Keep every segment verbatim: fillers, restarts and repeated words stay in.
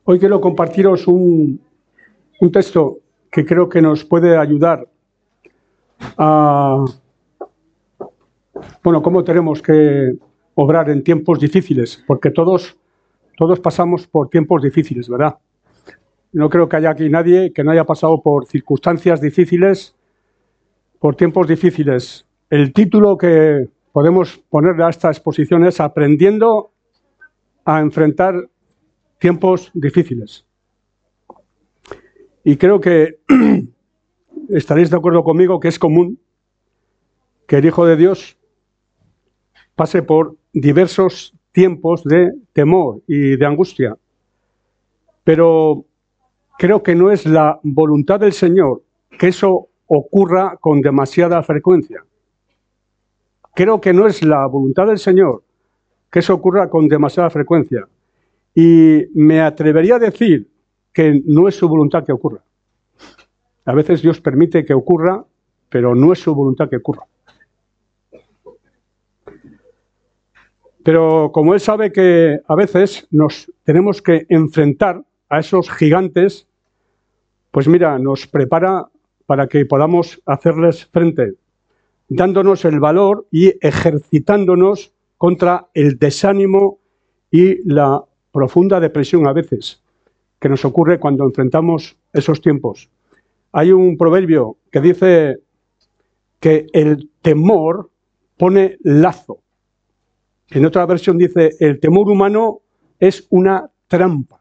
Hoy quiero compartiros un, un texto que creo que nos puede ayudar a, bueno, cómo tenemos que obrar en tiempos difíciles, porque todos, todos pasamos por tiempos difíciles, ¿verdad? No creo que haya aquí nadie que no haya pasado por circunstancias difíciles, por tiempos difíciles. El título que podemos ponerle a esta exposición es Aprendiendo a enfrentar tiempos difíciles. Y creo que estaréis de acuerdo conmigo que es común que el Hijo de Dios pase por diversos tiempos de temor y de angustia. Pero creo que no es la voluntad del Señor que eso ocurra con demasiada frecuencia. Creo que no es la voluntad del Señor que eso ocurra con demasiada frecuencia. Y me atrevería a decir que no es su voluntad que ocurra. A veces Dios permite que ocurra, pero no es su voluntad que ocurra. Pero como Él sabe que a veces nos tenemos que enfrentar a esos gigantes, pues mira, nos prepara para que podamos hacerles frente, dándonos el valor y ejercitándonos contra el desánimo y la profunda depresión a veces que nos ocurre cuando enfrentamos esos tiempos. Hay un proverbio que dice que el temor pone lazo. En otra versión dice, el temor humano es una trampa.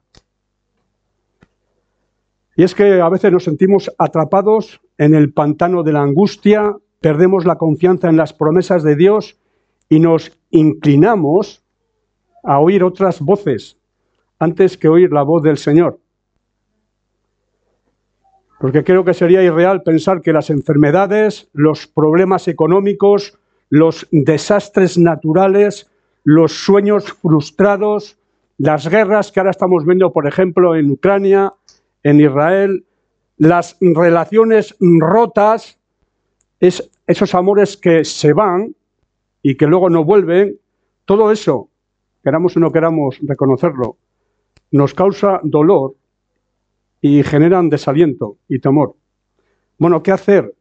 Y es que a veces nos sentimos atrapados en el pantano de la angustia, perdemos la confianza en las promesas de Dios y nos inclinamos a oír otras voces antes que oír la voz del Señor. Porque creo que sería irreal pensar que las enfermedades, los problemas económicos, los desastres naturales, los sueños frustrados, las guerras que ahora estamos viendo, por ejemplo, en Ucrania, en Israel, las relaciones rotas, es, esos amores que se van y que luego no vuelven, todo eso, queramos o no queramos reconocerlo, nos causa dolor y generan desaliento y temor. Bueno, ¿qué hacer?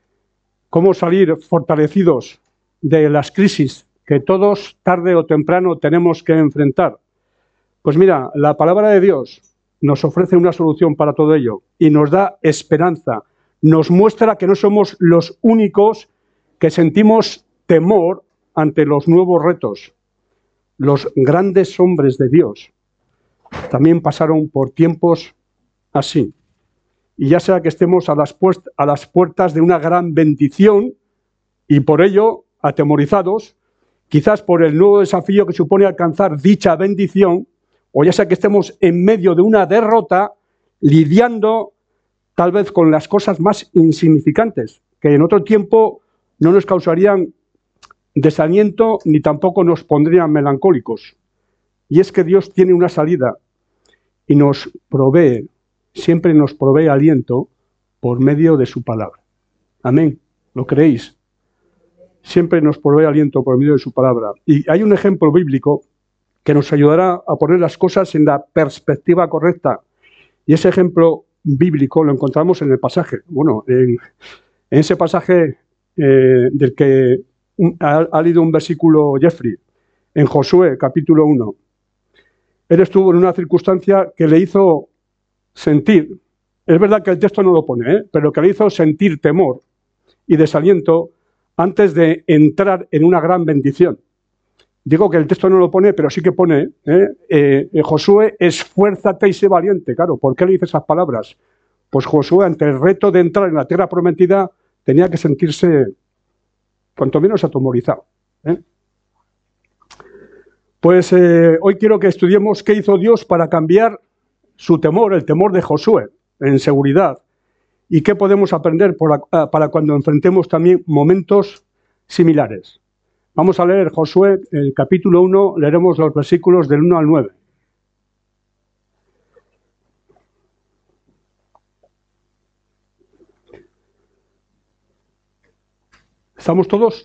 ¿Cómo salir fortalecidos de las crisis que todos, tarde o temprano, tenemos que enfrentar? Pues mira, la palabra de Dios nos ofrece una solución para todo ello y nos da esperanza. Nos muestra que no somos los únicos que sentimos temor ante los nuevos retos. Los grandes hombres de Dios también pasaron por tiempos así. Y ya sea que estemos a las, a las puertas de una gran bendición y por ello atemorizados, quizás por el nuevo desafío que supone alcanzar dicha bendición, o ya sea que estemos en medio de una derrota, lidiando tal vez con las cosas más insignificantes, que en otro tiempo no nos causarían desaliento ni tampoco nos pondrían melancólicos. Y es que Dios tiene una salida y nos provee, siempre nos provee aliento por medio de su palabra. Amén. ¿Lo creéis? Siempre nos provee aliento por medio de su palabra. Y hay un ejemplo bíblico que nos ayudará a poner las cosas en la perspectiva correcta. Y ese ejemplo bíblico lo encontramos en el pasaje. Bueno, en, en ese pasaje eh, del que un, ha, ha leído un versículo Jeffrey, en Josué, capítulo uno. Él estuvo en una circunstancia que le hizo sentir, es verdad que el texto no lo pone, ¿eh? pero que le hizo sentir temor y desaliento antes de entrar en una gran bendición. Digo que el texto no lo pone, pero sí que pone, ¿eh? Eh, eh, Josué, esfuérzate y sé valiente. Claro, ¿por qué le dice esas palabras? Pues Josué, ante el reto de entrar en la tierra prometida, tenía que sentirse, cuanto menos, atemorizado. ¿eh? Pues eh, hoy quiero que estudiemos qué hizo Dios para cambiar su temor, el temor de Josué, en seguridad, y qué podemos aprender por la, para cuando enfrentemos también momentos similares. Vamos a leer Josué, el capítulo uno, leeremos los versículos del uno al nueve. ¿Estamos todos?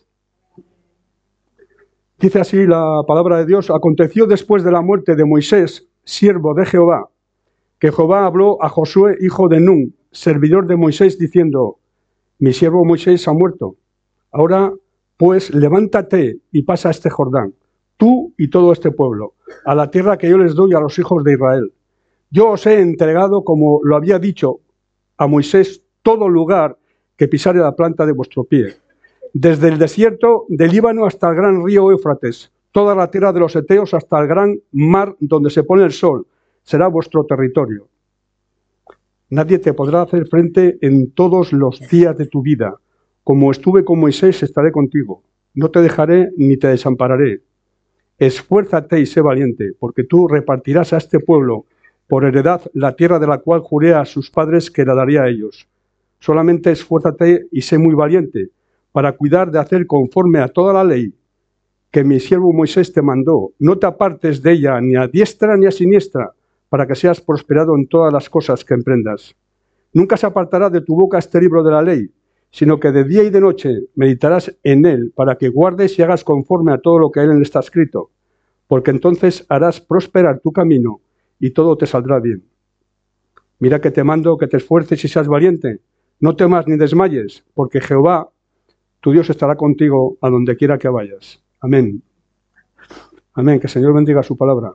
Dice así la palabra de Dios: aconteció después de la muerte de Moisés, siervo de Jehová, que Jehová habló a Josué, hijo de Nun, servidor de Moisés, diciendo: mi siervo Moisés ha muerto. Ahora, pues, levántate y pasa este Jordán, tú y todo este pueblo, a la tierra que yo les doy a los hijos de Israel. Yo os he entregado, como lo había dicho a Moisés, todo lugar que pisare la planta de vuestro pie, desde el desierto del Líbano hasta el gran río Éufrates, toda la tierra de los heteos hasta el gran mar donde se pone el sol, será vuestro territorio. Nadie te podrá hacer frente en todos los días de tu vida. Como estuve con Moisés, estaré contigo. No te dejaré ni te desampararé. Esfuérzate y sé valiente, porque tú repartirás a este pueblo por heredad la tierra de la cual juré a sus padres que la daría a ellos. Solamente esfuérzate y sé muy valiente, para cuidar de hacer conforme a toda la ley que mi siervo Moisés te mandó. No te apartes de ella ni a diestra ni a siniestra, para que seas prosperado en todas las cosas que emprendas. Nunca se apartará de tu boca este libro de la ley, sino que de día y de noche meditarás en él, para que guardes y hagas conforme a todo lo que en él está escrito, porque entonces harás prosperar tu camino y todo te saldrá bien. Mira que te mando que te esfuerces y seas valiente. No temas ni desmayes, porque Jehová, tu Dios, estará contigo a donde quiera que vayas. Amén. Amén. Que el Señor bendiga su palabra.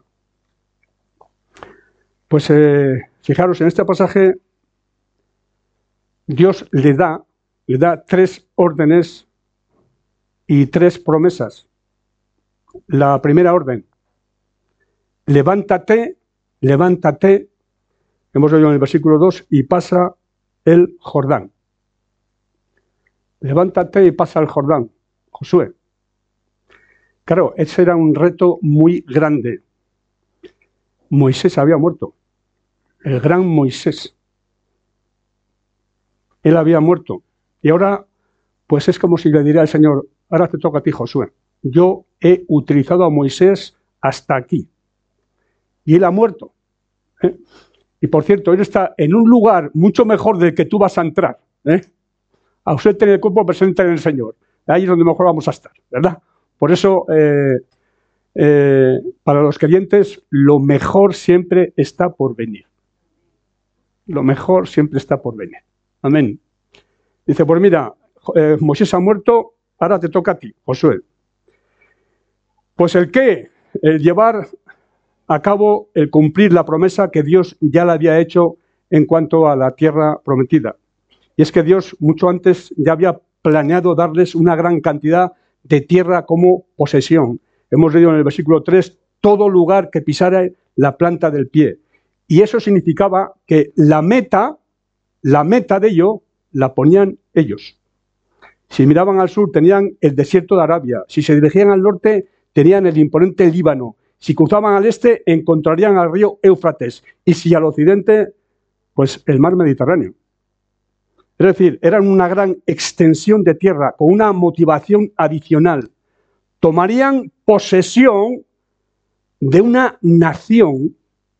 Pues eh, fijaros, en este pasaje Dios le da, le da tres órdenes y tres promesas. La primera orden: levántate, levántate, hemos leído en el versículo dos, y pasa el Jordán. Levántate y pasa el Jordán, Josué. Claro, ese era un reto muy grande. Moisés había muerto, el gran Moisés. Él había muerto. Y ahora, pues es como si le diría al Señor: ahora te toca a ti, Josué. Yo he utilizado a Moisés hasta aquí. Y él ha muerto. ¿eh? Y por cierto, él está en un lugar mucho mejor del que tú vas a entrar. ¿eh? A usted tener el cuerpo presente en el Señor. Ahí es donde mejor vamos a estar, ¿verdad? Por eso, eh, eh, para los creyentes, lo mejor siempre está por venir. Lo mejor siempre está por venir. Amén. Dice, pues mira, eh, Moisés ha muerto, ahora te toca a ti, Josué. Pues el qué, el llevar a cabo, el cumplir la promesa que Dios ya le había hecho en cuanto a la tierra prometida. Y es que Dios mucho antes ya había planeado darles una gran cantidad de tierra como posesión. Hemos leído en el versículo tres, todo lugar que pisara la planta del pie. Y eso significaba que la meta, la meta de ello, la ponían ellos. Si miraban al sur, tenían el desierto de Arabia. Si se dirigían al norte, tenían el imponente Líbano. Si cruzaban al este, encontrarían al río Éufrates. Y si al occidente, pues el mar Mediterráneo. Es decir, eran una gran extensión de tierra con una motivación adicional. Tomarían posesión de una nación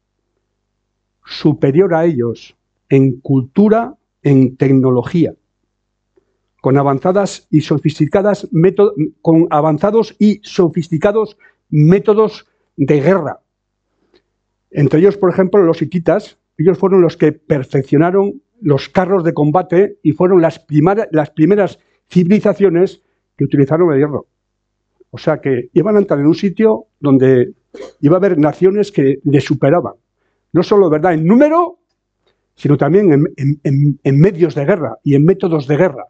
superior a ellos en cultura, en tecnología, con avanzadas y sofisticadas métodos, con avanzados y sofisticados métodos de guerra. Entre ellos, por ejemplo, los hititas. Ellos fueron los que perfeccionaron los carros de combate y fueron las, primar, las primeras civilizaciones que utilizaron el hierro. O sea que iban a entrar en un sitio donde iba a haber naciones que les superaban. No solo, ¿verdad?, en número, sino también en, en, en, en medios de guerra y en métodos de guerra.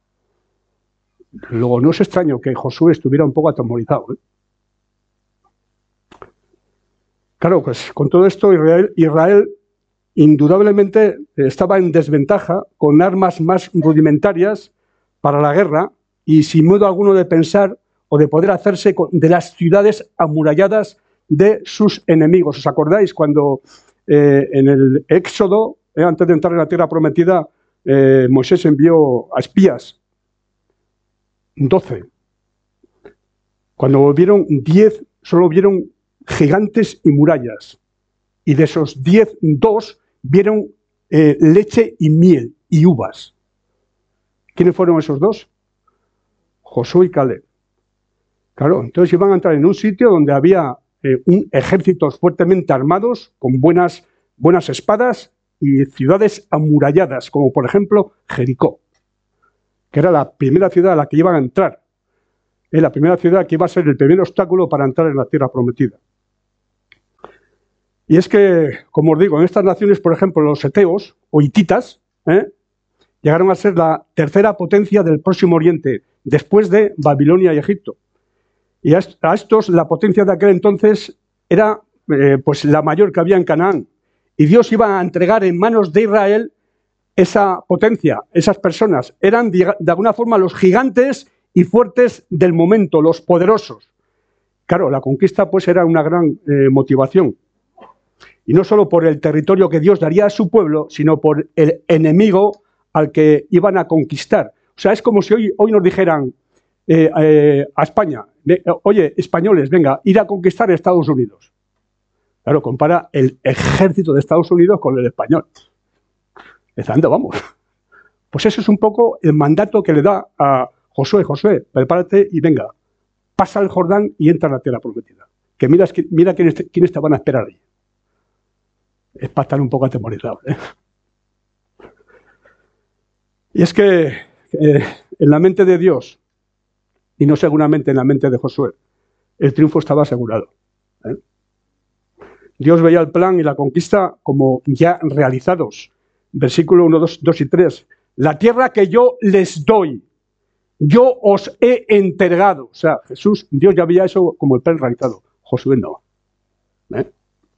Luego, no es extraño que Josué estuviera un poco atemorizado. ¿eh? Claro, pues con todo esto Israel, Israel indudablemente estaba en desventaja, con armas más rudimentarias para la guerra y sin modo alguno de pensar o de poder hacerse de las ciudades amuralladas de sus enemigos. ¿Os acordáis cuando eh, en el Éxodo, eh, antes de entrar en la tierra prometida, eh, Moisés envió a espías? Doce. Cuando volvieron diez, solo vieron gigantes y murallas. Y de esos diez, dos vieron eh, leche y miel y uvas. ¿Quiénes fueron esos dos? Josué y Caleb. Claro, entonces iban a entrar en un sitio donde había eh, un ejércitos fuertemente armados, con buenas buenas espadas y ciudades amuralladas, como por ejemplo Jericó, que era la primera ciudad a la que iban a entrar. Es la primera ciudad que iba a ser el primer obstáculo para entrar en la tierra prometida. Y es que, como os digo, en estas naciones, por ejemplo, los eteos o hititas, ¿eh? llegaron a ser la tercera potencia del Próximo Oriente, después de Babilonia y Egipto. Y a estos, la potencia de aquel entonces era eh, pues la mayor que había en Canaán. Y Dios iba a entregar en manos de Israel esa potencia, esas personas. Eran de alguna forma los gigantes y fuertes del momento, los poderosos. Claro, la conquista pues era una gran eh, motivación. Y no solo por el territorio que Dios daría a su pueblo, sino por el enemigo al que iban a conquistar. O sea, es como si hoy, hoy nos dijeran eh, eh, a España, de, oye, españoles, venga, ir a conquistar Estados Unidos. Claro, compara el ejército de Estados Unidos con el español. ¿A dónde vamos? Pues eso es un poco el mandato que le da a Josué. Josué, prepárate y venga, pasa el Jordán y entra en la tierra prometida. Que mira, mira quiénes, te, quiénes te van a esperar ahí. Es para estar un poco atemorizado, ¿eh? Y es que eh, en la mente de Dios, y no seguramente en la mente de Josué, el triunfo estaba asegurado, ¿eh? Dios veía el plan y la conquista como ya realizados. Versículo uno, dos, dos y tres. La tierra que yo les doy, yo os he entregado. O sea, Jesús, Dios ya veía eso como el plan realizado. Josué no. ¿Eh?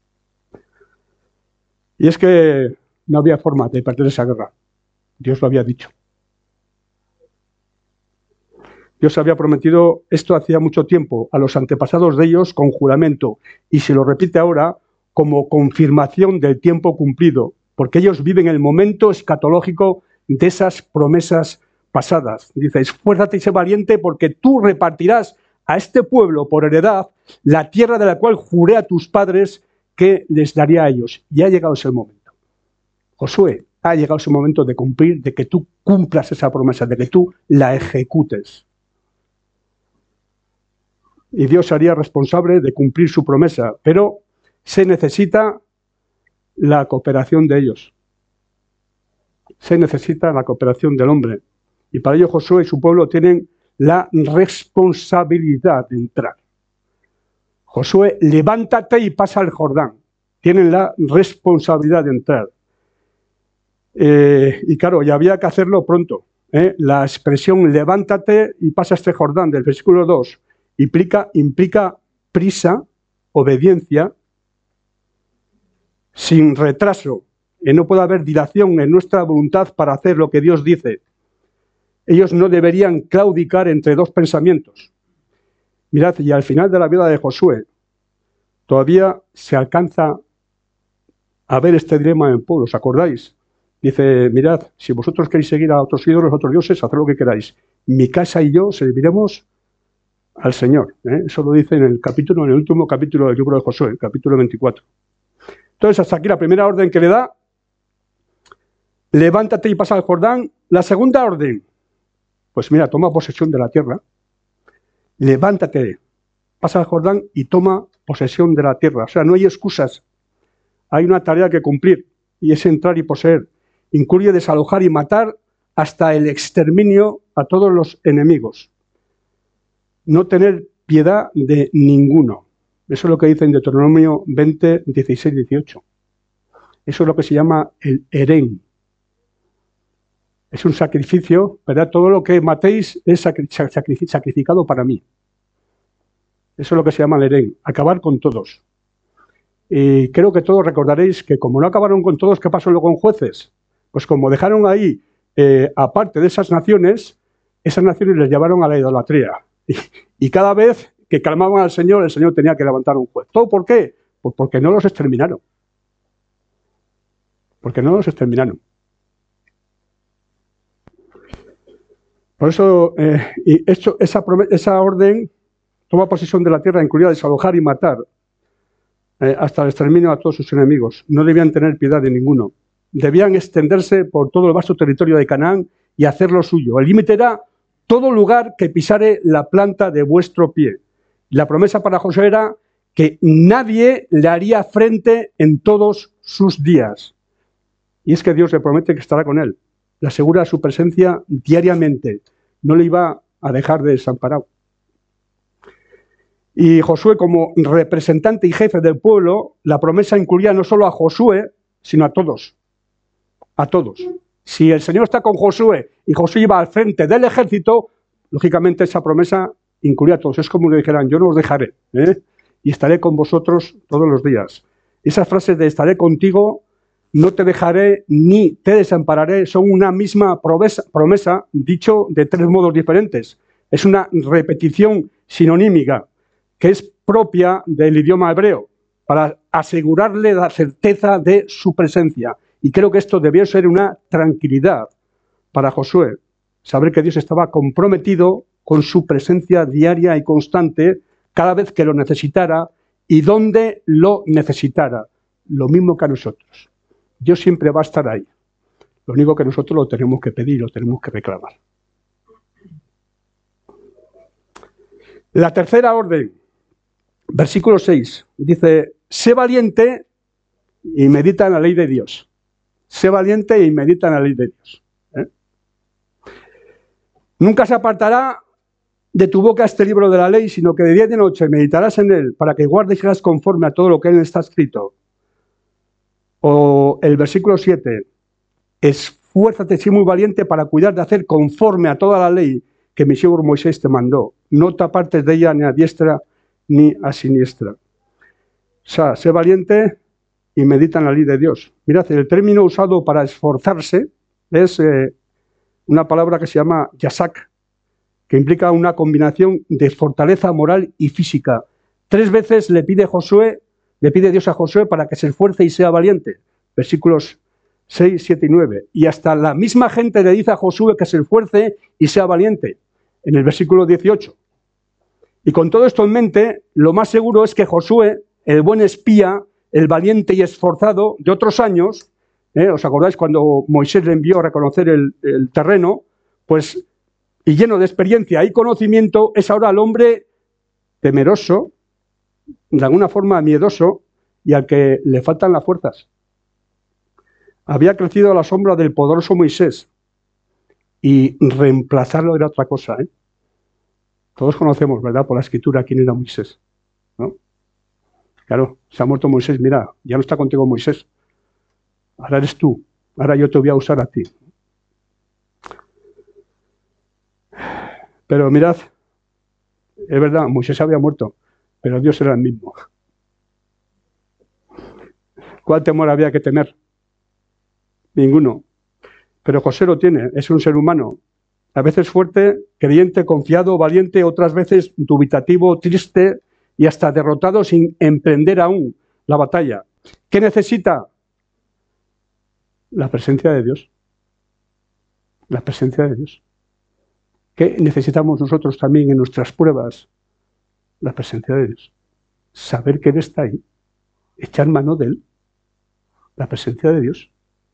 Y es que no había forma de perder esa guerra. Dios lo había dicho. Dios había prometido esto hacía mucho tiempo a los antepasados de ellos con juramento, y se lo repite ahora como confirmación del tiempo cumplido, porque ellos viven el momento escatológico de esas promesas pasadas. Dice, esfuérzate y sé valiente, porque tú repartirás a este pueblo por heredad la tierra de la cual juré a tus padres que les daría a ellos. Y ha llegado ese momento. Josué, ha llegado ese momento de cumplir, de que tú cumplas esa promesa, de que tú la ejecutes. Y Dios sería responsable de cumplir su promesa, pero se necesita la cooperación de ellos. Se necesita la cooperación del hombre. Y para ello Josué y su pueblo tienen la responsabilidad de entrar. Josué, levántate y pasa el Jordán. Tienen la responsabilidad de entrar. Eh, y claro, ya había que hacerlo pronto. ¿eh? La expresión levántate y pasa este Jordán del versículo dos implica, implica prisa, obediencia, sin retraso. Y no puede haber dilación en nuestra voluntad para hacer lo que Dios dice. Ellos no deberían claudicar entre dos pensamientos. Mirad, y al final de la vida de Josué, todavía se alcanza a ver este dilema en el pueblo, ¿os acordáis? Dice, mirad, si vosotros queréis seguir a otros ídolos, a otros dioses, haced lo que queráis. Mi casa y yo serviremos al Señor. ¿eh? Eso lo dice en el capítulo, en el último capítulo del libro de Josué, el capítulo veinticuatro. Entonces, hasta aquí la primera orden que le da, levántate y pasa al Jordán. La segunda orden, pues mira, toma posesión de la tierra. Levántate, pasa al Jordán y toma posesión de la tierra. O sea, no hay excusas. Hay una tarea que cumplir y es entrar y poseer. Incluye desalojar y matar hasta el exterminio a todos los enemigos. No tener piedad de ninguno. Eso es lo que dice en Deuteronomio veinte, dieciséis, dieciocho. Eso es lo que se llama el herén. Es un sacrificio, ¿verdad? Todo lo que matéis es sacrificado para mí. Eso es lo que se llama el herén, acabar con todos. Y creo que todos recordaréis que como no acabaron con todos, ¿qué pasó luego con Jueces? Pues como dejaron ahí, eh, aparte de esas naciones, esas naciones les llevaron a la idolatría. Y, y cada vez que clamaban al Señor, el Señor tenía que levantar un juez. ¿Todo por qué? Pues porque no los exterminaron. Porque no los exterminaron. Por eso, eh, y esto, esa, esa orden toma posesión de la tierra, incluida desalojar y matar eh, hasta el exterminio a todos sus enemigos. No debían tener piedad de ninguno. Debían extenderse por todo el vasto territorio de Canaán y hacer lo suyo. El límite era todo lugar que pisare la planta de vuestro pie. La promesa para Josué era que nadie le haría frente en todos sus días. Y es que Dios le promete que estará con él. Le asegura su presencia diariamente. No le iba a dejar desamparado. Y Josué, como representante y jefe del pueblo, la promesa incluía no solo a Josué, sino a todos. A todos. Si el Señor está con Josué y Josué iba al frente del ejército, lógicamente esa promesa incluía a todos. Es como le dijeran, yo no os dejaré, ¿eh? Y estaré con vosotros todos los días. Esas frases de estaré contigo, no te dejaré ni te desampararé, son una misma promesa, promesa dicho de tres modos diferentes. Es una repetición sinonímica que es propia del idioma hebreo, para asegurarle la certeza de su presencia. Y creo que esto debió ser una tranquilidad para Josué, saber que Dios estaba comprometido con su presencia diaria y constante cada vez que lo necesitara y donde lo necesitara. Lo mismo que a nosotros. Dios siempre va a estar ahí. Lo único que nosotros lo tenemos que pedir, lo tenemos que reclamar. La tercera orden, versículo seis, dice, sé valiente y medita en la ley de Dios. Sé valiente y medita en la ley de Dios. ¿Eh? Nunca se apartará de tu boca este libro de la ley, sino que de día y de noche meditarás en él, para que guardes y seas conforme a todo lo que en él está escrito. O el versículo siete, esfuérzate, sé muy valiente para cuidar de hacer conforme a toda la ley que mi siervo Moisés te mandó. No te apartes de ella ni a diestra ni a siniestra. O sea, sé valiente y medita en la ley de Dios. Mirad, el término usado para esforzarse es eh, una palabra que se llama yasak, que implica una combinación de fortaleza moral y física. Tres veces le pide Josué, le pide Dios a Josué para que se esfuerce y sea valiente. Versículos seis, siete y nueve. Y hasta la misma gente le dice a Josué que se esfuerce y sea valiente. En el versículo dieciocho. Y con todo esto en mente, lo más seguro es que Josué, el buen espía, el valiente y esforzado de otros años, ¿eh? ¿Os acordáis cuando Moisés le envió a reconocer el, el terreno? Pues, y lleno de experiencia y conocimiento, es ahora el hombre temeroso, de alguna forma miedoso, y al que le faltan las fuerzas. Había crecido a la sombra del poderoso Moisés, y reemplazarlo era otra cosa, ¿eh? Todos conocemos, ¿verdad?, por la escritura quién era Moisés, ¿no? Claro, se ha muerto Moisés, mira, ya no está contigo Moisés. Ahora eres tú, ahora yo te voy a usar a ti. Pero mirad, es verdad, Moisés había muerto, pero Dios era el mismo. ¿Cuál temor había que temer? Ninguno. Pero José lo tiene, es un ser humano. A veces fuerte, creyente, confiado, valiente, otras veces dubitativo, triste y hasta derrotado sin emprender aún la batalla. ¿Qué necesita? La presencia de Dios. La presencia de Dios. ¿Qué necesitamos nosotros también en nuestras pruebas? La presencia de Dios. Saber que Él está ahí. Echar mano de Él. La presencia de Dios.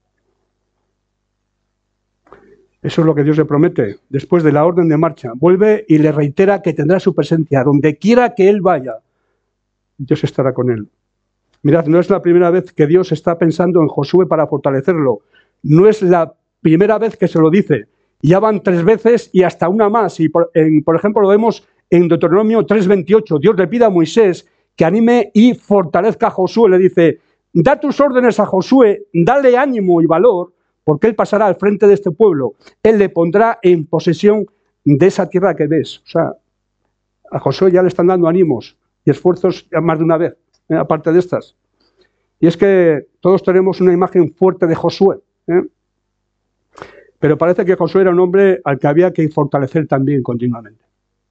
Eso es lo que Dios le promete. Después de la orden de marcha, vuelve y le reitera que tendrá su presencia. Donde quiera que Él vaya, Dios estará con Él. Mirad, no es la primera vez que Dios está pensando en Josué para fortalecerlo. No es la primera vez que se lo dice. Ya van tres veces y hasta una más. Y por, en, por ejemplo, lo vemos en Deuteronomio tres veintiocho. Dios le pide a Moisés que anime y fortalezca a Josué. Le dice, da tus órdenes a Josué, dale ánimo y valor, porque él pasará al frente de este pueblo. Él le pondrá en posesión de esa tierra que ves. O sea, a Josué ya le están dando ánimos y esfuerzos más de una vez, ¿eh? Aparte de estas. Y es que todos tenemos una imagen fuerte de Josué, ¿eh? Pero parece que Josué era un hombre al que había que fortalecer también continuamente.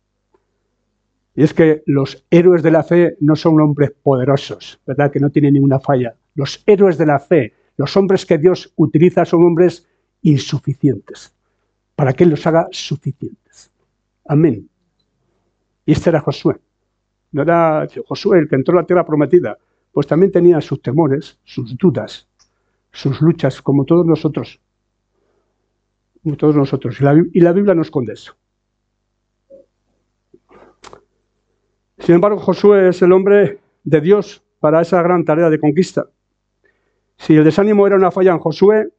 Y es que los héroes de la fe no son hombres poderosos, ¿verdad?, que no tienen ninguna falla. Los héroes de la fe, los hombres que Dios utiliza, son hombres insuficientes, para que Él los haga suficientes. Amén. Y este era Josué. No era Josué el que entró a la tierra prometida, pues también tenía sus temores, sus dudas, sus luchas, como todos nosotros. Como todos nosotros. Y la, y la Biblia no esconde eso. Sin embargo, Josué es el hombre de Dios para esa gran tarea de conquista. Si el desánimo era una falla en Josué,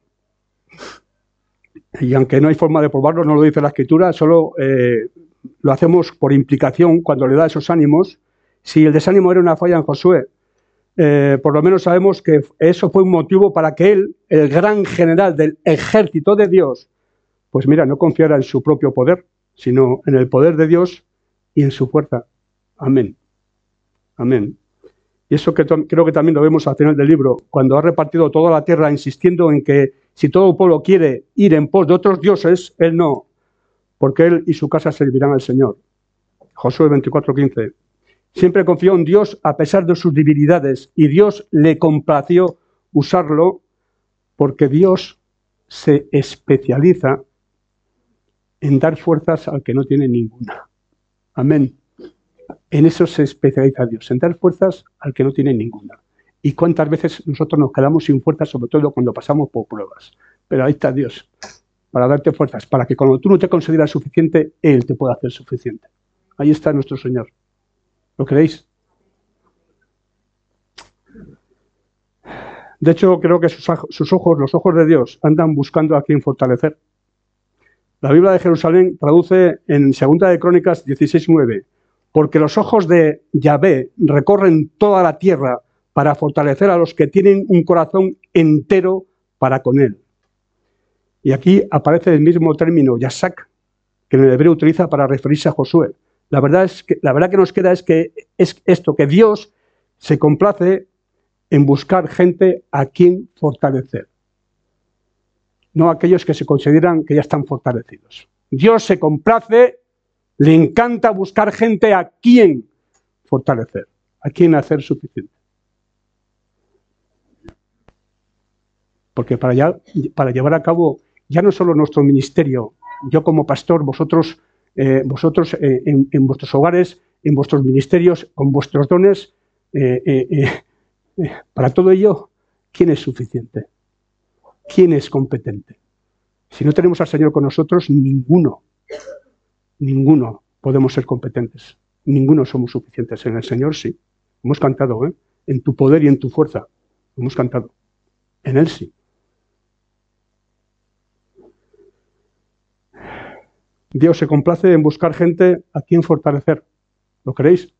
y aunque no hay forma de probarlo, no lo dice la Escritura, solo eh, lo hacemos por implicación cuando le da esos ánimos. Si el desánimo era una falla en Josué, eh, por lo menos sabemos que eso fue un motivo para que él, el gran general del ejército de Dios, pues mira, no confiara en su propio poder, sino en el poder de Dios y en su fuerza. Amén. Amén. Y eso que creo que también lo vemos al final del libro, cuando ha repartido toda la tierra insistiendo en que si todo el pueblo quiere ir en pos de otros dioses, él no, porque él y su casa servirán al Señor. Josué veinticuatro quince. Siempre confió en Dios a pesar de sus debilidades y Dios le complació usarlo porque Dios se especializa en dar fuerzas al que no tiene ninguna. Amén. En eso se especializa Dios, en dar fuerzas al que no tiene ninguna. ¿Y cuántas veces nosotros nos quedamos sin fuerzas, sobre todo cuando pasamos por pruebas? Pero ahí está Dios, para darte fuerzas, para que cuando tú no te consideras suficiente, Él te pueda hacer suficiente. Ahí está nuestro Señor. ¿Lo creéis? De hecho, creo que sus, sus ojos, los ojos de Dios, andan buscando a quien fortalecer. La Biblia de Jerusalén traduce en Segunda de Crónicas dieciséis nueve, porque los ojos de Yahvé recorren toda la tierra para fortalecer a los que tienen un corazón entero para con Él. Y aquí aparece el mismo término, Yasak, que en el hebreo utiliza para referirse a Josué. La verdad, es que, la verdad que nos queda es que es esto, que Dios se complace en buscar gente a quien fortalecer. No aquellos que se consideran que ya están fortalecidos. Dios se complace, le encanta buscar gente a quien fortalecer, a quien hacer suficiente. Porque para, ya, para llevar a cabo ya no solo nuestro ministerio, yo como pastor, vosotros, eh, vosotros eh, en, en vuestros hogares, en vuestros ministerios, con vuestros dones, eh, eh, eh, eh, para todo ello, ¿quién es suficiente? ¿Quién es competente? Si no tenemos al Señor con nosotros, ninguno, ninguno podemos ser competentes. Ninguno somos suficientes. En el Señor sí. Hemos cantado, ¿eh? En tu poder y en tu fuerza. Hemos cantado. En Él sí. Dios se complace en buscar gente a quien fortalecer. ¿Lo queréis?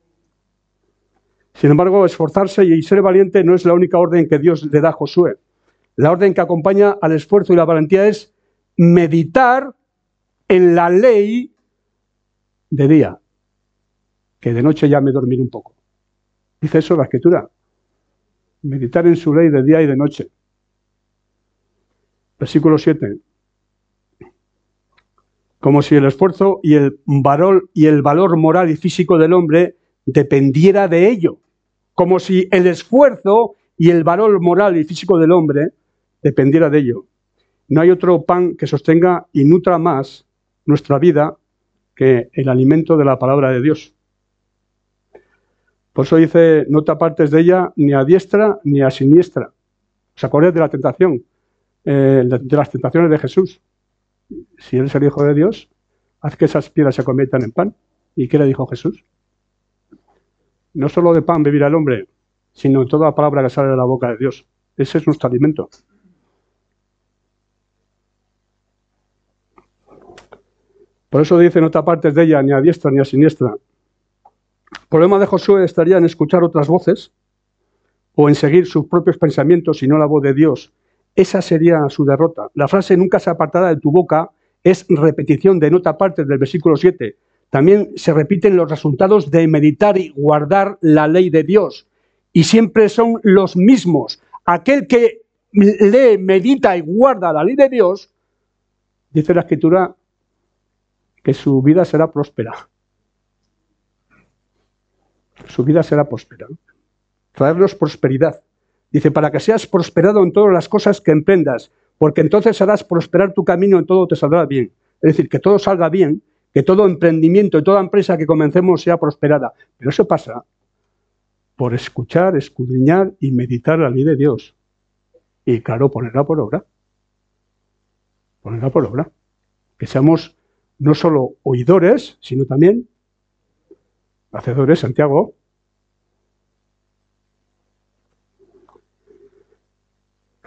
Sin embargo, esforzarse y ser valiente no es la única orden que Dios le da a Josué. La orden que acompaña al esfuerzo y la valentía es meditar en la ley de día, que de noche ya me dormiré un poco. Dice eso la Escritura. Meditar en su ley de día y de noche. Versículo siete. Como si el esfuerzo y el valor, y el valor moral y físico del hombre dependiera de ello. Como si el esfuerzo y el valor moral y físico del hombre dependiera de ello. No hay otro pan que sostenga y nutra más nuestra vida que el alimento de la palabra de Dios. Por eso dice, no te apartes de ella ni a diestra ni a siniestra. ¿Os acordáis de la tentación? Eh, de, de las tentaciones de Jesús. Si eres el Hijo de Dios, haz que esas piedras se conviertan en pan. ¿Y qué le dijo Jesús? No solo de pan vivirá el hombre, sino de toda palabra que sale de la boca de Dios. Ese es nuestro alimento. Por eso dice, no te apartes de ella ni a diestra ni a siniestra. El problema de Josué estaría en escuchar otras voces o en seguir sus propios pensamientos y no la voz de Dios. Esa sería su derrota. La frase nunca se apartará de tu boca es repetición de no te apartes del versículo siete. También se repiten los resultados de meditar y guardar la ley de Dios. Y siempre son los mismos. Aquel que lee, medita y guarda la ley de Dios, dice la Escritura, que su vida será próspera. Su vida será próspera. Traernos prosperidad. Dice, para que seas prosperado en todas las cosas que emprendas, porque entonces harás prosperar tu camino, en todo te saldrá bien. Es decir, que todo salga bien, que todo emprendimiento y toda empresa que comencemos sea prosperada. Pero eso pasa por escuchar, escudriñar y meditar la ley de Dios. Y claro, ponerla por obra. Ponerla por obra. Que seamos no solo oidores, sino también hacedores, Santiago.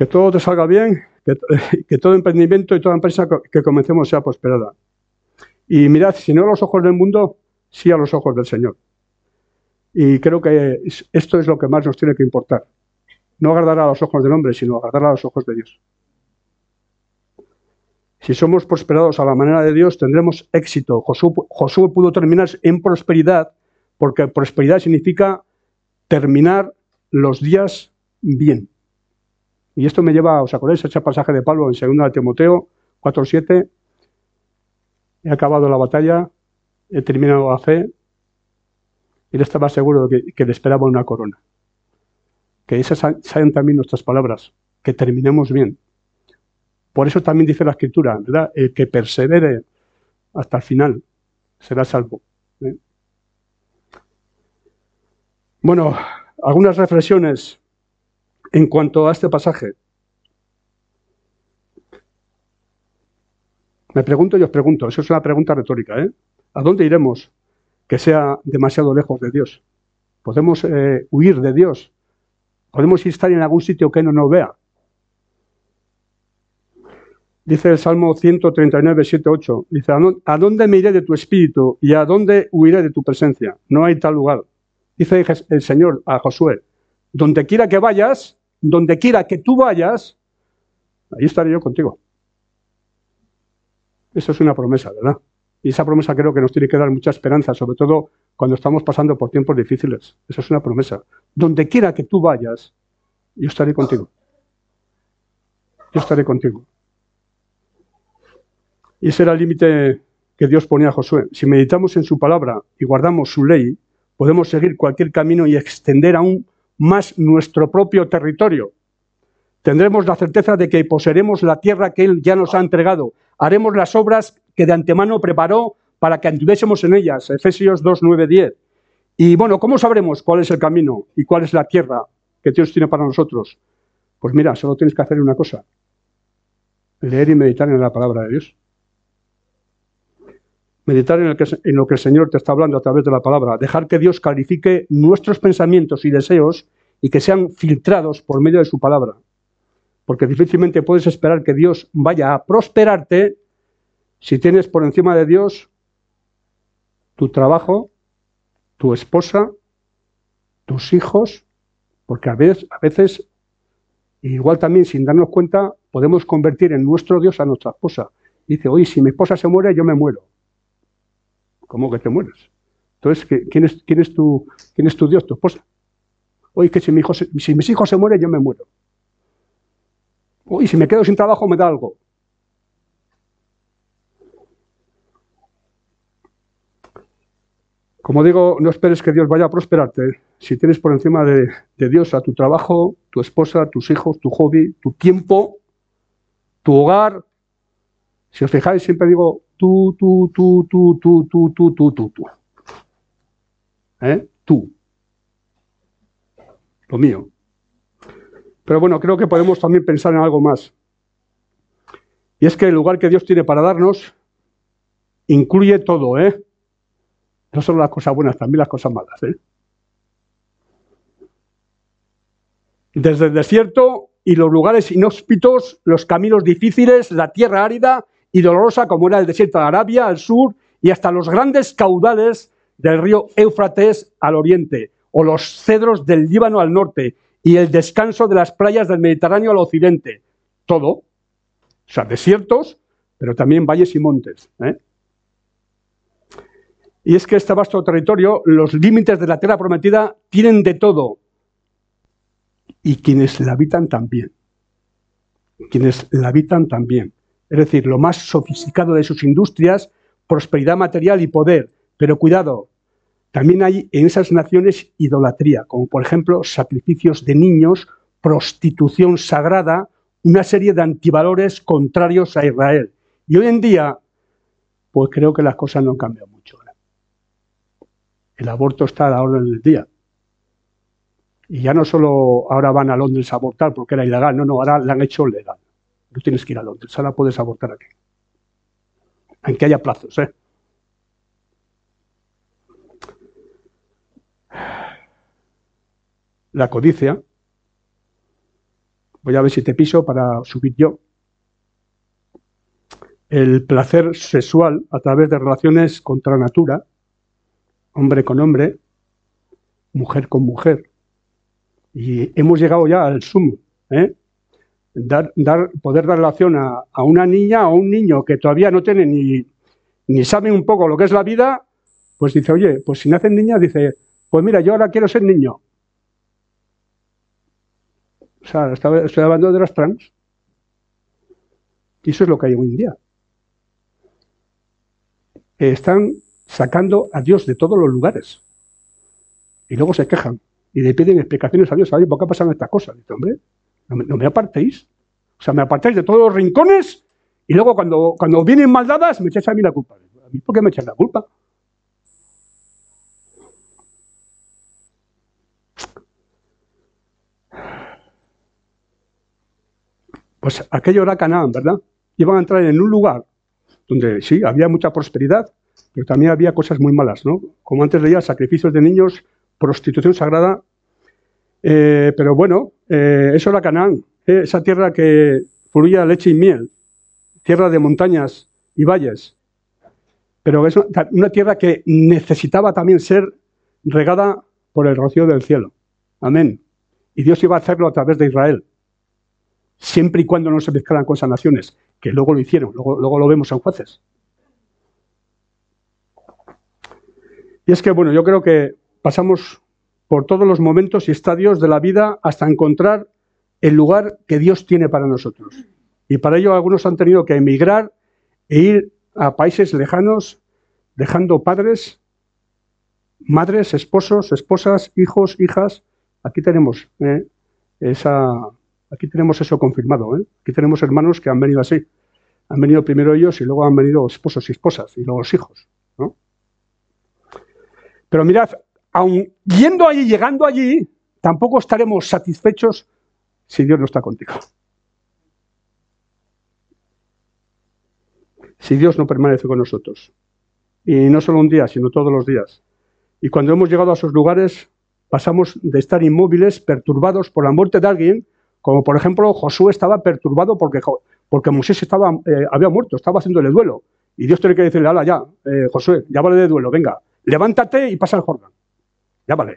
Que todo te salga bien, que, que todo emprendimiento y toda empresa que comencemos sea prosperada. Y mirad, si no a los ojos del mundo, sí a los ojos del Señor. Y creo que esto es lo que más nos tiene que importar. No agradar a los ojos del hombre, sino agradar a los ojos de Dios. Si somos prosperados a la manera de Dios, tendremos éxito. Josué, Josué pudo terminar en prosperidad, porque prosperidad significa terminar los días bien. Y esto me lleva, ¿os acordáis ese pasaje de Pablo en segunda de Timoteo cuatro siete? He acabado la batalla, he terminado la fe, y él estaba seguro de que, que le esperaba una corona. Que esas sean también nuestras palabras, que terminemos bien. Por eso también dice la Escritura, ¿verdad? El que persevere hasta el final será salvo. ¿eh? Bueno, algunas reflexiones en cuanto a este pasaje. Me pregunto y os pregunto, eso es una pregunta retórica, ¿eh? ¿A dónde iremos que sea demasiado lejos de Dios? ¿Podemos eh, huir de Dios? ¿Podemos estar en algún sitio que no nos vea? Dice el Salmo ciento treinta y nueve, siete, ocho, dice, ¿a dónde me iré de tu espíritu y a dónde huiré de tu presencia? No hay tal lugar. Dice el Señor a Josué, donde quiera que vayas, donde quiera que tú vayas, ahí estaré yo contigo. Eso es una promesa, ¿verdad? Y esa promesa creo que nos tiene que dar mucha esperanza, sobre todo cuando estamos pasando por tiempos difíciles. Eso es una promesa. Donde quiera que tú vayas, yo estaré contigo. Yo estaré contigo. Y ese era el límite que Dios ponía a Josué. Si meditamos en su palabra y guardamos su ley, podemos seguir cualquier camino y extender aún más nuestro propio territorio. Tendremos la certeza de que poseeremos la tierra que Él ya nos ha entregado. Haremos las obras que de antemano preparó para que anduviésemos en ellas. Efesios dos, nueve, diez. Y bueno, ¿cómo sabremos cuál es el camino y cuál es la tierra que Dios tiene para nosotros? Pues mira, solo tienes que hacer una cosa. Leer y meditar en la palabra de Dios. Meditar en, el que, en lo que el Señor te está hablando a través de la palabra. Dejar que Dios clarifique nuestros pensamientos y deseos y que sean filtrados por medio de su palabra. Porque difícilmente puedes esperar que Dios vaya a prosperarte si tienes por encima de Dios tu trabajo, tu esposa, tus hijos, porque a veces, a veces, igual también sin darnos cuenta, podemos convertir en nuestro Dios a nuestra esposa. Dice, oye, si mi esposa se muere, yo me muero. ¿Cómo que te mueres? Entonces, ¿quién es, quién es, tu, quién es tu Dios, tu esposa? Oye, que si, mi hijo se, si mis hijos se mueren, yo me muero. Oye, si me quedo sin trabajo, me da algo. Como digo, no esperes que Dios vaya a prosperarte si tienes por encima de, de Dios a tu trabajo, tu esposa, tus hijos, tu hobby, tu tiempo, tu hogar. Si os fijáis, siempre digo tú, tú, tú, tú, tú, tú, tú, tú, tú, tú. ¿Eh? Tú. Lo mío. Pero bueno, creo que podemos también pensar en algo más. Y es que el lugar que Dios tiene para darnos incluye todo, ¿eh? No solo las cosas buenas, también las cosas malas, ¿eh? Desde el desierto y los lugares inhóspitos, los caminos difíciles, la tierra árida y dolorosa como era el desierto de Arabia al sur y hasta los grandes caudales del río Éufrates al oriente o los cedros del Líbano al norte y el descanso de las playas del Mediterráneo al occidente. Todo. O sea, desiertos, pero también valles y montes, ¿eh? Y es que este vasto territorio, los límites de la tierra prometida, tienen de todo. Y quienes la habitan también. Quienes la habitan también. Es decir, lo más sofisticado de sus industrias, prosperidad material y poder. Pero cuidado, también hay en esas naciones idolatría, como por ejemplo sacrificios de niños, prostitución sagrada, una serie de antivalores contrarios a Israel. Y hoy en día, pues creo que las cosas no cambian mucho. El aborto está a la orden del día. Y ya no solo ahora van a Londres a abortar porque era ilegal, no, no, ahora la han hecho legal. No tienes que ir a Londres, ahora puedes abortar aquí. Aunque haya plazos, ¿eh? La codicia Voy a ver si te piso para subir yo. El placer sexual a través de relaciones contra natura, hombre con hombre, mujer con mujer. Y hemos llegado ya al sumo, ¿eh? Dar, dar, poder dar relación a, a una niña o a un niño que todavía no tiene ni, ni sabe un poco lo que es la vida, pues dice, oye, pues si nacen niñas, dice, pues mira, yo ahora quiero ser niño. O sea, estoy, estoy hablando de las trans. Y eso es lo que hay hoy en día. Están sacando a Dios de todos los lugares. Y luego se quejan. Y le piden explicaciones a Dios. ¿Sabéis por qué pasan estas cosas? Dice, hombre, no me, no me apartéis. O sea, me apartáis de todos los rincones y luego cuando, cuando vienen maldadas me echáis a mí la culpa. ¿A mí por qué me echáis la culpa? Pues aquello era Canaán, ¿verdad? Iban a entrar en un lugar donde sí, había mucha prosperidad, pero también había cosas muy malas, ¿no? Como antes leía, sacrificios de niños, prostitución sagrada. Eh, pero bueno, eh, eso era Canaán, eh, esa tierra que fluía leche y miel, tierra de montañas y valles. Pero es una tierra que necesitaba también ser regada por el rocío del cielo. Amén. Y Dios iba a hacerlo a través de Israel. Siempre y cuando no se mezclaran con esas naciones, que luego lo hicieron, luego, luego lo vemos en Jueces. Y es que, bueno, yo creo que pasamos por todos los momentos y estadios de la vida hasta encontrar el lugar que Dios tiene para nosotros. Y para ello algunos han tenido que emigrar e ir a países lejanos, dejando padres, madres, esposos, esposas, hijos, hijas. Aquí tenemos eh, esa, aquí tenemos eso confirmado. ¿eh? Aquí tenemos hermanos que han venido así. Han venido primero ellos y luego han venido esposos y esposas y luego los hijos. ¿no? Pero mirad, aun yendo allí, llegando allí, tampoco estaremos satisfechos si Dios no está contigo. Si Dios no permanece con nosotros. Y no solo un día, sino todos los días. Y cuando hemos llegado a esos lugares, pasamos de estar inmóviles, perturbados por la muerte de alguien, como por ejemplo Josué estaba perturbado porque, porque Moisés estaba, eh, había muerto, estaba haciéndole duelo. Y Dios tiene que decirle, hala ya, eh, Josué, ya vale de duelo, venga, levántate y pasa el Jordán. Ya vale.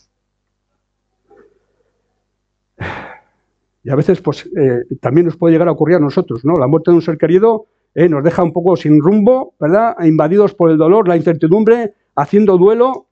Y a veces pues eh, también nos puede llegar a ocurrir a nosotros, ¿no? La muerte de un ser querido eh, nos deja un poco sin rumbo, ¿verdad? Invadidos por el dolor, la incertidumbre, haciendo duelo.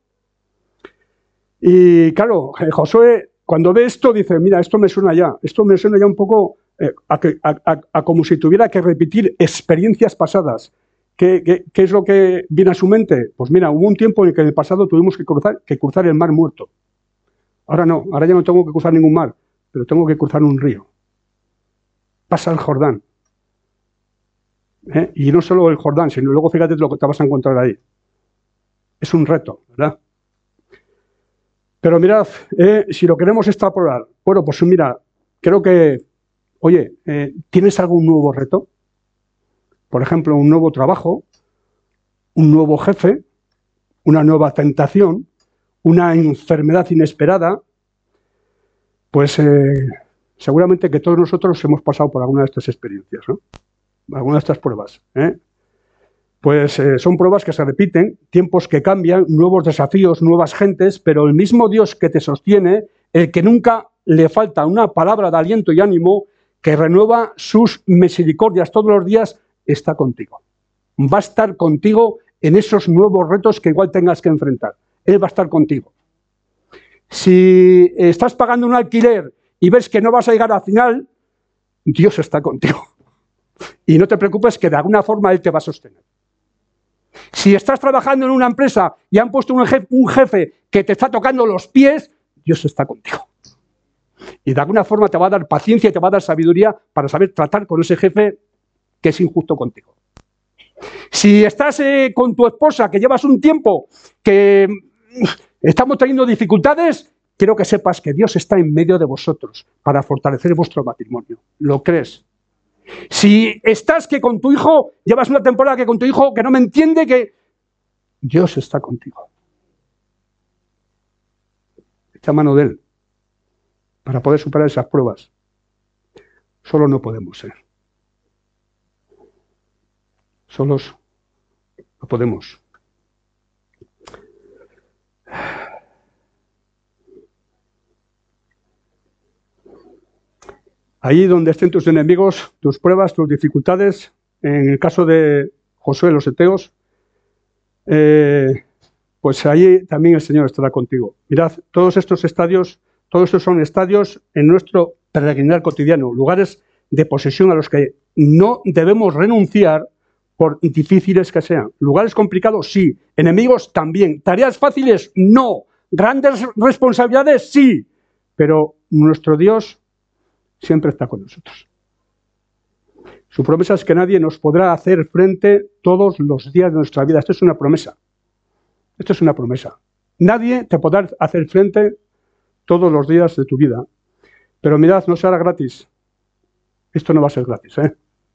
Y claro, Josué, cuando ve esto, dice, mira, esto me suena ya, esto me suena ya un poco eh, a, que, a, a, a como si tuviera que repetir experiencias pasadas. ¿Qué, qué, ¿Qué es lo que viene a su mente? Pues mira, hubo un tiempo en el que en el pasado tuvimos que cruzar, que cruzar el mar muerto. Ahora no, ahora ya no tengo que cruzar ningún mar, pero tengo que cruzar un río. Pasa el Jordán. ¿Eh? Y no solo el Jordán, sino luego fíjate lo que te vas a encontrar ahí. Es un reto, ¿verdad? Pero mirad, eh, si lo queremos extrapolar, bueno, pues mira, creo que, oye, eh, ¿tienes algún nuevo reto? Por ejemplo, un nuevo trabajo, un nuevo jefe, una nueva tentación, una enfermedad inesperada. Pues eh, seguramente que todos nosotros hemos pasado por alguna de estas experiencias, ¿no? Alguna de estas pruebas. ¿eh? Pues eh, son pruebas que se repiten, tiempos que cambian, nuevos desafíos, nuevas gentes, pero el mismo Dios que te sostiene, el que nunca le falta una palabra de aliento y ánimo, que renueva sus misericordias todos los días, está contigo. Va a estar contigo en esos nuevos retos que igual tengas que enfrentar. Él va a estar contigo. Si estás pagando un alquiler y ves que no vas a llegar al final, Dios está contigo. Y no te preocupes que de alguna forma Él te va a sostener. Si estás trabajando en una empresa y han puesto un jefe, un jefe que te está tocando los pies, Dios está contigo. Y de alguna forma te va a dar paciencia y te va a dar sabiduría para saber tratar con ese jefe que es injusto contigo. Si estás eh, con tu esposa, que llevas un tiempo que estamos teniendo dificultades, quiero que sepas que Dios está en medio de vosotros para fortalecer vuestro matrimonio. ¿Lo crees? Si estás que con tu hijo, llevas una temporada que con tu hijo que no me entiende, que Dios está contigo. Echa mano de Él para poder superar esas pruebas. Solo no podemos ser. Solos no podemos. Ahí donde estén tus enemigos, tus pruebas, tus dificultades, en el caso de Josué, los heteos, eh, pues ahí también el Señor estará contigo. Mirad, todos estos estadios, todos estos son estadios en nuestro peregrinar cotidiano, lugares de posesión a los que no debemos renunciar por difíciles que sean. Lugares complicados, sí. Enemigos, también. Tareas fáciles, no. Grandes responsabilidades, sí. Pero nuestro Dios siempre está con nosotros. Su promesa es que nadie nos podrá hacer frente todos los días de nuestra vida. Esto es una promesa. Esto es una promesa. Nadie te podrá hacer frente todos los días de tu vida. Pero mirad, no será gratis. Esto no va a ser gratis, ¿eh?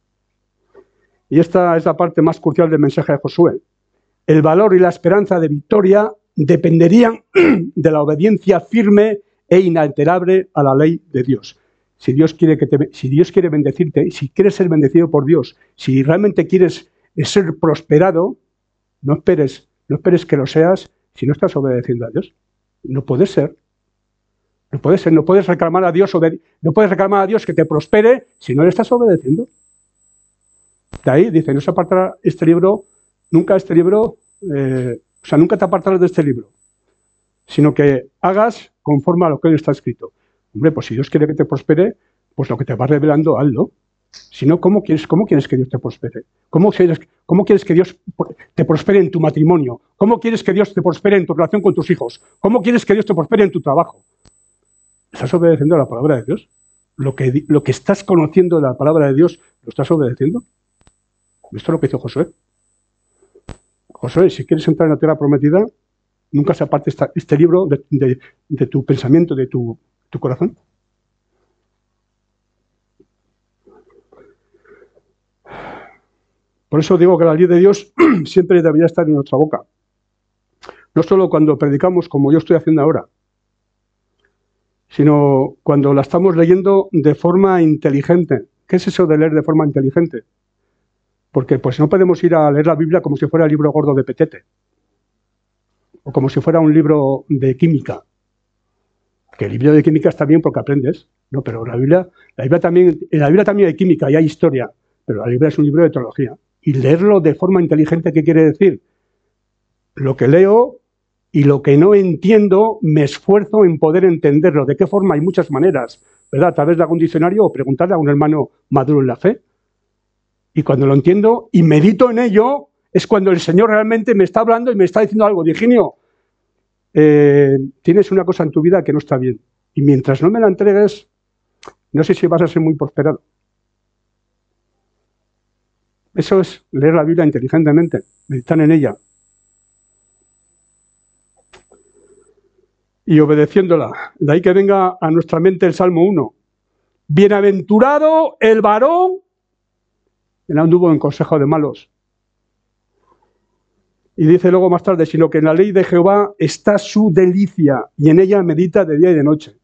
Y esta es la parte más crucial del mensaje de Josué. El valor y la esperanza de victoria dependerían de la obediencia firme e inalterable a la ley de Dios. Si Dios quiere que te, si Dios quiere bendecirte, si quieres ser bendecido por Dios, si realmente quieres ser prosperado, no esperes, no esperes que lo seas si no estás obedeciendo a Dios. No puede ser. No puede ser, no puedes reclamar a Dios, no puedes reclamar a Dios que te prospere si no le estás obedeciendo. De ahí dice, no se apartará este libro, nunca este libro, eh, o sea, nunca te apartarás de este libro, sino que hagas conforme a lo que hoy está escrito. Hombre, pues si Dios quiere que te prospere, pues lo que te va revelando, hazlo. Si no, ¿cómo quieres, cómo quieres que Dios te prospere? ¿Cómo quieres, ¿Cómo quieres que Dios te prospere en tu matrimonio? ¿Cómo quieres que Dios te prospere en tu relación con tus hijos? ¿Cómo quieres que Dios te prospere en tu trabajo? ¿Estás obedeciendo a la palabra de Dios? ¿Lo que, lo que estás conociendo de la palabra de Dios, lo estás obedeciendo? Esto es lo que hizo Josué. Josué, si quieres entrar en la tierra prometida, nunca se aparte esta, este libro de, de, de tu pensamiento, de tu, tu corazón. Por eso digo que la ley de Dios siempre debería estar en nuestra boca. No solo cuando predicamos, como yo estoy haciendo ahora, sino cuando la estamos leyendo de forma inteligente. ¿Qué es eso de leer de forma inteligente? Porque pues no podemos ir a leer la Biblia como si fuera el libro gordo de Petete. O como si fuera un libro de química. Que el libro de química está bien porque aprendes. No, pero la Biblia, la Biblia también, en la Biblia también hay química y hay historia. Pero la Biblia es un libro de teología. Y leerlo de forma inteligente, ¿qué quiere decir? Lo que leo y lo que no entiendo, me esfuerzo en poder entenderlo. ¿De qué forma? Hay muchas maneras, ¿verdad? A través de algún diccionario o preguntarle a un hermano maduro en la fe. Y cuando lo entiendo y medito en ello, es cuando el Señor realmente me está hablando y me está diciendo algo. Virginio, eh, tienes una cosa en tu vida que no está bien. Y mientras no me la entregues, no sé si vas a ser muy prosperado. Eso es leer la Biblia inteligentemente, meditar en ella. Y obedeciéndola. De ahí que venga a nuestra mente el Salmo uno. Bienaventurado el varón que no anduvo en consejo de malos. Y dice luego más tarde, sino que en la ley de Jehová está su delicia, y en ella medita de día y de noche.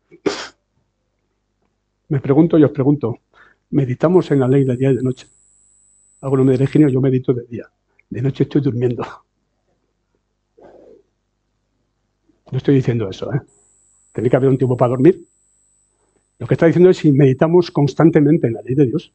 Me pregunto y os pregunto, ¿meditamos en la ley de día y de noche? Alguno me dirá, Eugenio, yo medito de día. De noche estoy durmiendo. No estoy diciendo eso, ¿eh? Tiene que haber un tiempo para dormir. Lo que está diciendo es si meditamos constantemente en la ley de Dios.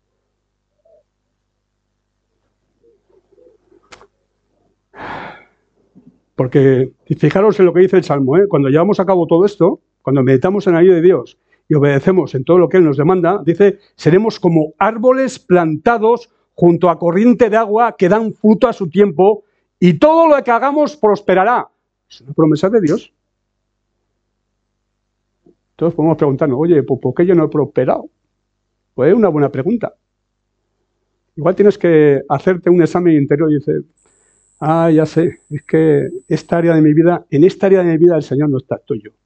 Porque fijaros en lo que dice el Salmo, ¿eh? Cuando llevamos a cabo todo esto, cuando meditamos en la ley de Dios y obedecemos en todo lo que Él nos demanda, dice, seremos como árboles plantados junto a corriente de agua que dan fruto a su tiempo y todo lo que hagamos prosperará. Es una promesa de Dios. Entonces podemos preguntarnos, oye, ¿por qué yo no he prosperado? Pues es una buena pregunta. Igual tienes que hacerte un examen interior y dices, ah, ya sé, es que esta área de mi vida, en esta área de mi vida el Señor no está, estoy yo.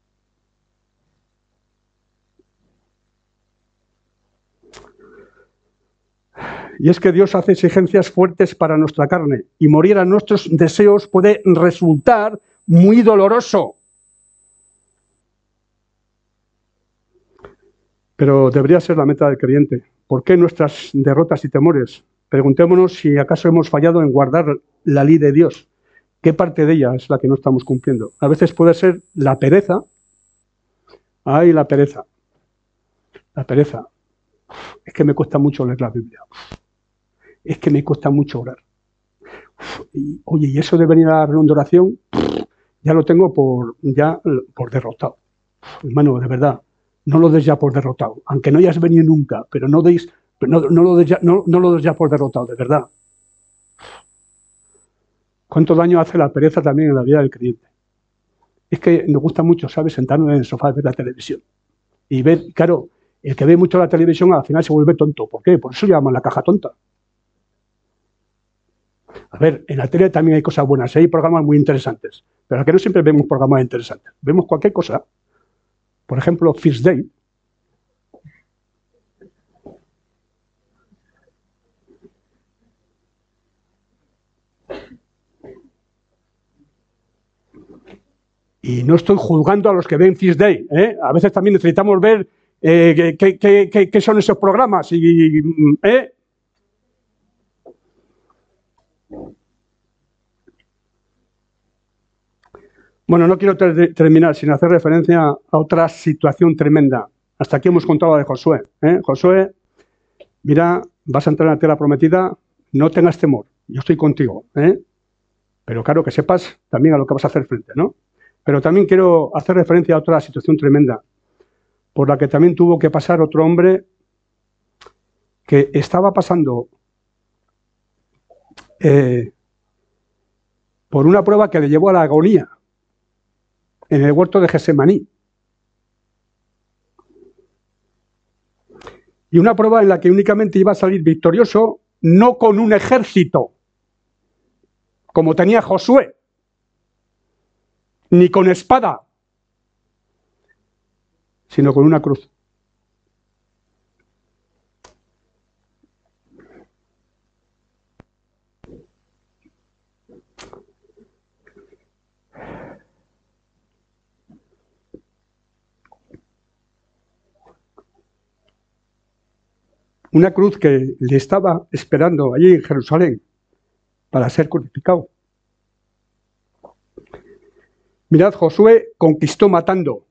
Y es que Dios hace exigencias fuertes para nuestra carne y morir a nuestros deseos puede resultar muy doloroso. Pero debería ser la meta del creyente. ¿Por qué nuestras derrotas y temores? Preguntémonos si acaso hemos fallado en guardar la ley de Dios. ¿Qué parte de ella es la que no estamos cumpliendo? A veces puede ser la pereza. ¡Ay, la pereza! La pereza. Es que me cuesta mucho leer la Biblia. Es que me cuesta mucho orar. Y, oye, ¿y eso de venir a la reunión de oración? Ya lo tengo por, ya, por derrotado. Hermano, de verdad, no lo des ya por derrotado. Aunque no hayas venido nunca, pero no, deis, no, no, lo des ya, no, no lo des ya por derrotado, de verdad. ¿Cuánto daño hace la pereza también en la vida del creyente? Es que nos gusta mucho, ¿sabes?, sentarnos en el sofá y ver la televisión. Y ver, claro, el que ve mucho la televisión al final se vuelve tonto. ¿Por qué? Por eso le llaman la caja tonta. A ver, en la tele también hay cosas buenas, hay programas muy interesantes, pero aquí no siempre vemos programas interesantes. Vemos cualquier cosa. Por ejemplo, First Day. Y no estoy juzgando a los que ven First Day, ¿eh? A veces también necesitamos ver eh, qué, qué, qué, qué son esos programas. Y, ¿eh? Bueno, no quiero ter terminar sin hacer referencia a otra situación tremenda. Hasta aquí hemos contado la de Josué. ¿eh? Josué, mira, vas a entrar en la tierra prometida, no tengas temor, yo estoy contigo. ¿eh? Pero claro, que sepas también a lo que vas a hacer frente, ¿no? Pero también quiero hacer referencia a otra situación tremenda, por la que también tuvo que pasar otro hombre que estaba pasando eh, por una prueba que le llevó a la agonía en el huerto de Getsemaní. Y una prueba en la que únicamente iba a salir victorioso, no con un ejército, como tenía Josué, ni con espada, sino con una cruz. Una cruz que le estaba esperando allí en Jerusalén para ser crucificado. Mirad, Josué conquistó matando.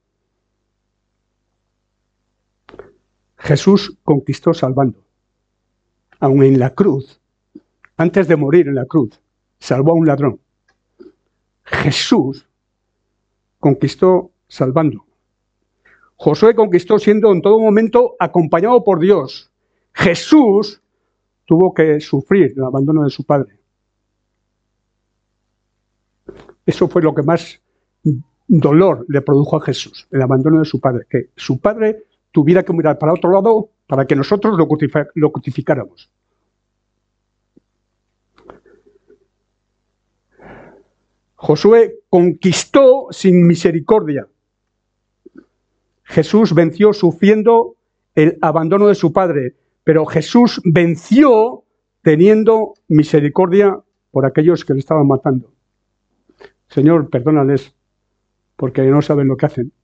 Jesús conquistó salvando. Aun en la cruz, antes de morir en la cruz, salvó a un ladrón. Jesús conquistó salvando. Josué conquistó siendo en todo momento acompañado por Dios. Jesús tuvo que sufrir el abandono de su padre. Eso fue lo que más dolor le produjo a Jesús, el abandono de su padre, que su padre tuviera que mirar para otro lado para que nosotros lo, crucif- lo crucificáramos. Josué conquistó sin misericordia. Jesús venció sufriendo el abandono de su padre, pero Jesús venció teniendo misericordia por aquellos que le estaban matando. Señor, perdónales, porque no saben lo que hacen.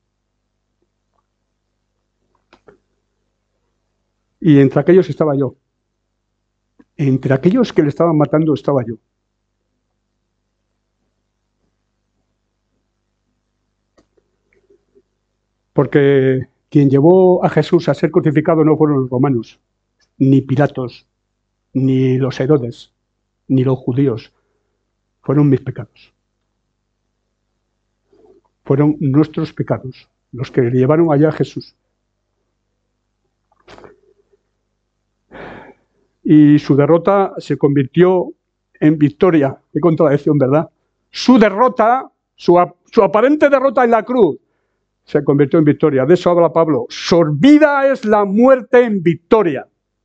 Y entre aquellos estaba yo. Entre aquellos que le estaban matando estaba yo. Porque quien llevó a Jesús a ser crucificado no fueron los romanos, ni Pilatos, ni los Herodes, ni los judíos. Fueron mis pecados. Fueron nuestros pecados los que le llevaron allá a Jesús. Y su derrota se convirtió en victoria. Qué contradicción, ¿verdad? Su derrota, su, su aparente derrota en la cruz, se convirtió en victoria. De eso habla Pablo. Sorbida es la muerte en victoria.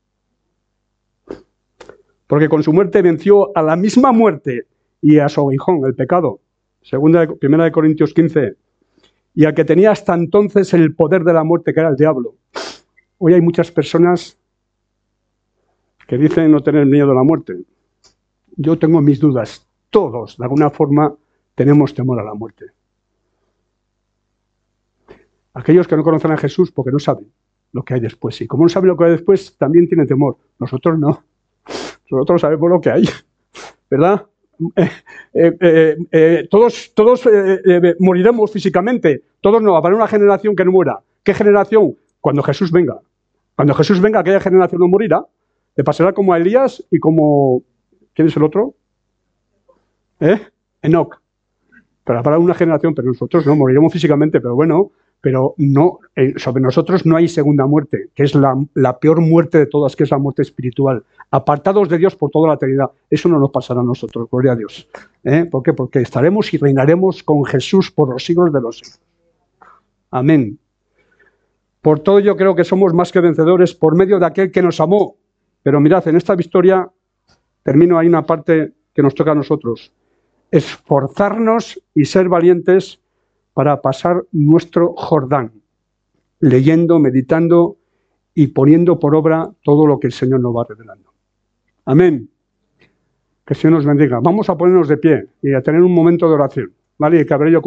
Porque con su muerte venció a la misma muerte y a su aguijón, el pecado. Segunda, primera de Corintios quince. Y al que tenía hasta entonces el poder de la muerte, que era el diablo. Hoy hay muchas personas que dicen no tener miedo a la muerte. Yo tengo mis dudas. Todos, de alguna forma, tenemos temor a la muerte. Aquellos que no conocen a Jesús porque no saben. lo que hay después. Y como no sabe lo que hay después, también tiene temor. Nosotros no. Nosotros sabemos lo que hay, ¿verdad? Eh, eh, eh, eh, todos todos eh, eh, moriremos físicamente. Todos no. Habrá una generación que no muera. ¿Qué generación? Cuando Jesús venga. Cuando Jesús venga, aquella generación no morirá. Le pasará como a Elías y como... ¿Quién es el otro? ¿Eh? Enoc. Pero habrá una generación, pero nosotros no, moriremos físicamente, pero bueno, pero no, eh, sobre nosotros no hay segunda muerte, que es la, la peor muerte de todas, que es la muerte espiritual. Apartados de Dios por toda la eternidad. Eso no nos pasará a nosotros, gloria a Dios. ¿Eh? ¿Por qué? Porque estaremos y reinaremos con Jesús por los siglos de los siglos. Amén. Por todo yo creo que somos más que vencedores por medio de aquel que nos amó. Pero mirad, en esta victoria, termino, hay una parte que nos toca a nosotros. Esforzarnos y ser valientes para pasar nuestro Jordán, leyendo, meditando y poniendo por obra todo lo que el Señor nos va revelando. Amén. Que el Señor nos bendiga. Vamos a ponernos de pie y a tener un momento de oración, ¿vale? Y que habré yo